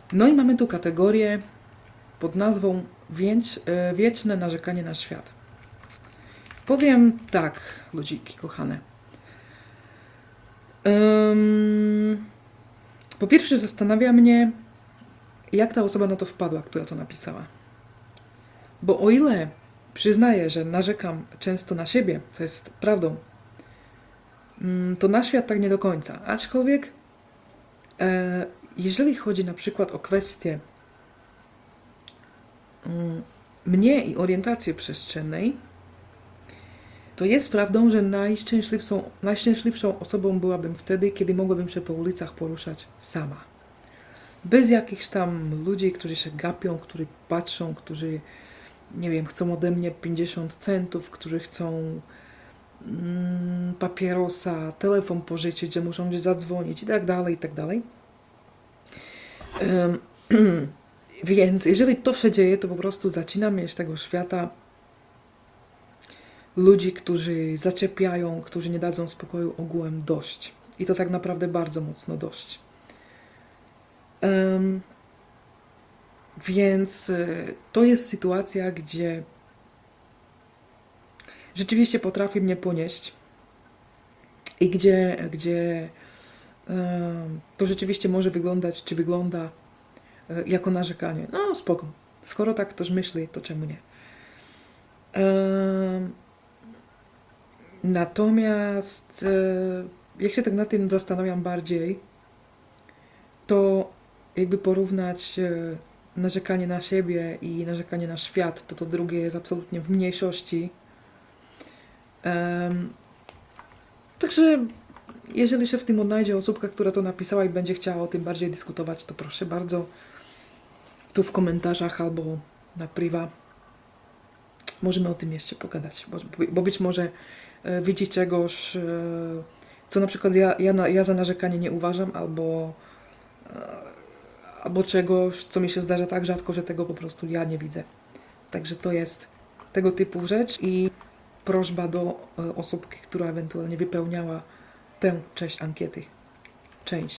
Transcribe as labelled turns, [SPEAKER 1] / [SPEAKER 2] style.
[SPEAKER 1] No i mamy tu kategorię pod nazwą wieczne narzekanie na świat. Powiem tak, ludziki kochane. Po pierwsze zastanawia mnie, jak ta osoba na to wpadła, która to napisała. Bo o ile przyznaję, że narzekam często na siebie, co jest prawdą, to na świat tak nie do końca. Aczkolwiek, jeżeli chodzi na przykład o kwestię mnie i orientacji przestrzennej, to jest prawdą, że najszczęśliwszą osobą byłabym wtedy, kiedy mogłabym się po ulicach poruszać sama. Bez jakichś tam ludzi, którzy się gapią, którzy patrzą, którzy, nie wiem, chcą ode mnie 50 centów, którzy chcą papierosa, telefon pożyczyć, że muszą gdzieś zadzwonić i tak dalej, i tak dalej. Więc jeżeli to się dzieje, to po prostu zaczynam mieć tego świata ludzi, którzy zaczepiają, którzy nie dadzą spokoju ogółem dość. I to tak naprawdę bardzo mocno dość. Więc to jest sytuacja, gdzie rzeczywiście potrafi mnie ponieść i gdzie to rzeczywiście może wyglądać, czy wygląda jako narzekanie. No spoko. Skoro tak ktoś myśli, to czemu nie? Natomiast jak się tak nad tym zastanawiam bardziej, to jakby porównać narzekanie na siebie i narzekanie na świat, to drugie jest absolutnie w mniejszości. Także jeżeli się w tym odnajdzie osobka, która to napisała i będzie chciała o tym bardziej dyskutować, to proszę bardzo tu w komentarzach albo na priwa możemy o tym jeszcze pogadać, bo być może widzi czegoś, co na przykład ja za narzekanie nie uważam, albo czegoś, co mi się zdarza tak rzadko, że tego po prostu ja nie widzę. Także to jest tego typu rzecz i prośba do osób, która ewentualnie wypełniała tę część ankiety. Część.